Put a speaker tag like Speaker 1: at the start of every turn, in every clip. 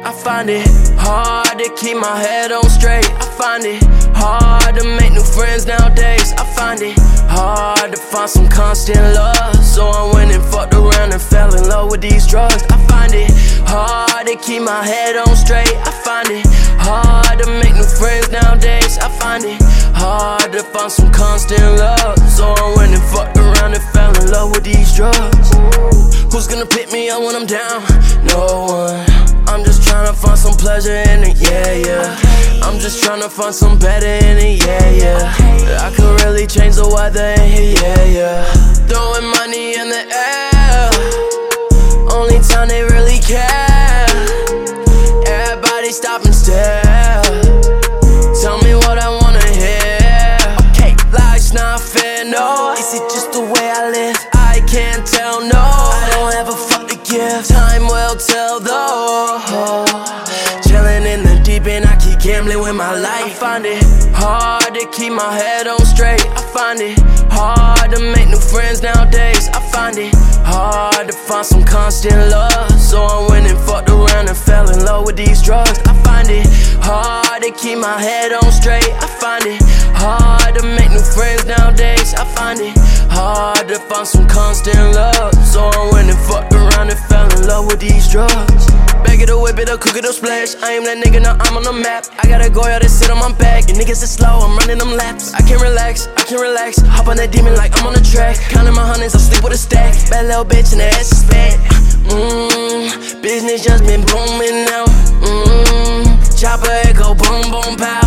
Speaker 1: I find it hard to keep my head on straight. I find it hard to make new friends nowadays. I find it hard to find some constant love. So I went and fucked around and fell in love with these drugs. I find it hard to keep my head on straight. I find it hard to make new friends nowadays. I find it hard to find some constant love. So I went and fucked around and fell in love with these drugs. Who's gonna pick me up when I'm down? No one. I'm just tryna find some pleasure in it, yeah, yeah. I'm just tryna find some better in it, yeah, yeah. I could really change the weather in here, yeah, yeah. Throwing money in the air, only time they really care. Everybody stop and stare. Tell me what I wanna hear. Okay, life's not fair, no. Is it just the way I live? I can't tell, no. I don't have a fuck to give. Time will tell, though. Chillin' in the deep end, I keep gambling with my life. I find it hard to keep my head on straight. I find it hard to make new friends nowadays. I find it hard to find some constant love. So I went and fucked around and fell in love with these drugs. I find it hard to keep my head on straight. I find it hard to make new friends nowadays. I find it hard to find some constant love. So I went and fucked around and fell in love with these drugs. Bag it or whip it or cook it or splash. I am that nigga, now I'm on the map. I gotta go out and sit on my back. You niggas is slow, I'm running them laps. I can't relax, I can't relax. Hop on that demon like I'm on the track. Counting my hundreds, I sleep with a stack. Bad little bitch and the ass is fat. Business just been booming now. Chopper echo, boom, boom, pow.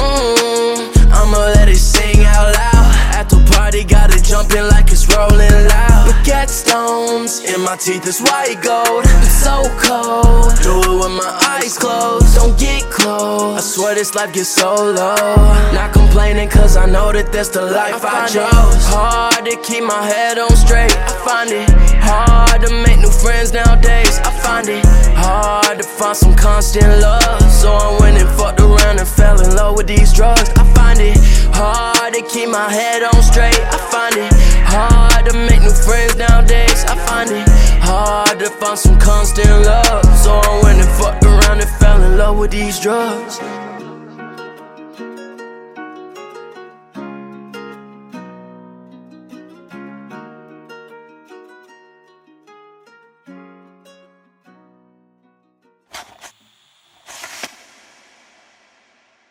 Speaker 1: I'ma let it sing out loud. After party, gotta jump in like it's rolling loud. Baguette stones in my teeth is white gold. It's so cold, do it with my eyes closed. Don't get close, I swear this life gets so low. Not complaining cause I know that that's the life I chose. Hard to keep my head on straight. I find it hard to make new friends nowadays. I find it hard to find some constant love. So I went and fucked around and fell in love with these drugs. I find it hard to keep my head on straight. I find it hard to make new friends nowadays. I find it hard to find some constant love. So I went and fucked around and fell in love with these drugs.